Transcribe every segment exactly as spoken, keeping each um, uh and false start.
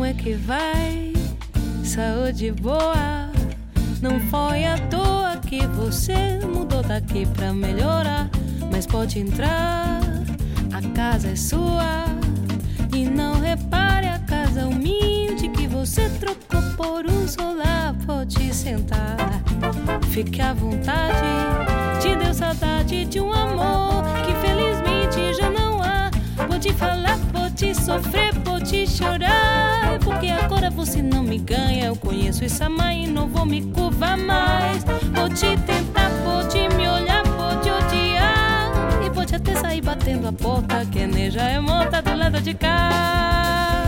é que vai? Saúde boa. Não foi à toa que você mudou daqui pra melhorar. Mas pode entrar, a casa é sua. E não repare a casa humilde que você trocou por um solar. Pode sentar, fique à vontade. Te deu saudade de um amor que felizmente já não há. Pode falar, pode sofrer, pode chorar. Porque agora você não me ganha. Eu conheço essa mãe e não vou me curvar mais. Pode tentar, pode me olhar, pode odiar. E pode até sair batendo a porta, que nem já é monta do lado de cá.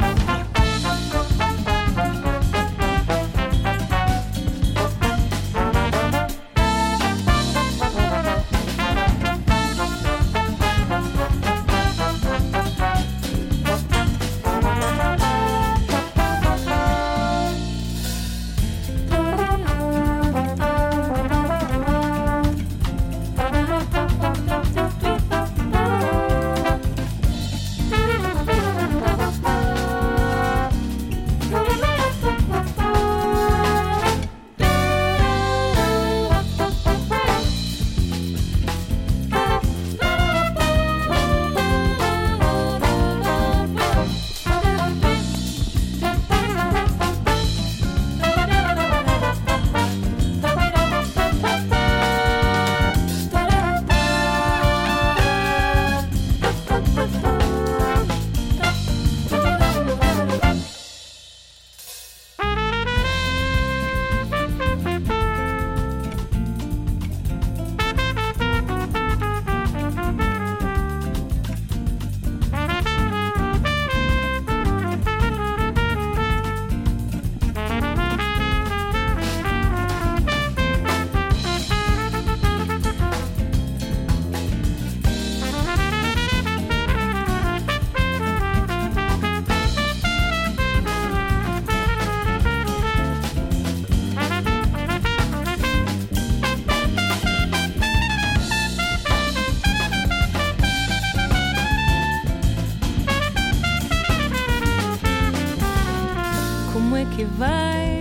Que vai,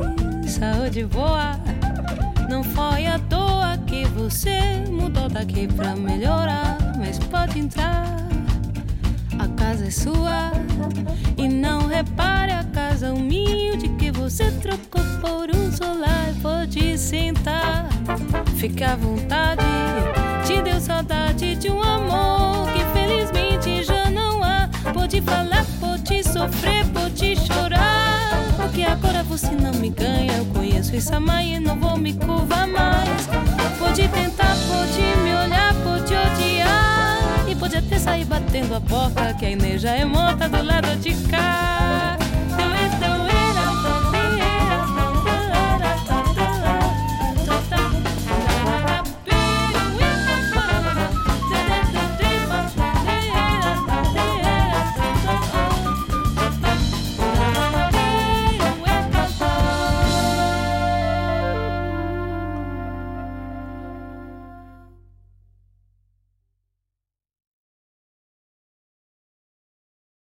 saúde boa. Não foi à toa que você mudou daqui pra melhorar. Mas pode entrar, a casa é sua. E não repare a casa humilde que você trocou por um solar. Pode sentar, fica à vontade. Te deu saudade de um amor que felizmente já não há. Pode falar, pode sofrer, pode chorar. Porque agora você não me ganha. Eu conheço essa mãe e não vou me curvar mais. Pode tentar, pode me olhar, pode odiar. E pode até sair batendo a porta, que a Inês já é morta do lado de cá. Então, então,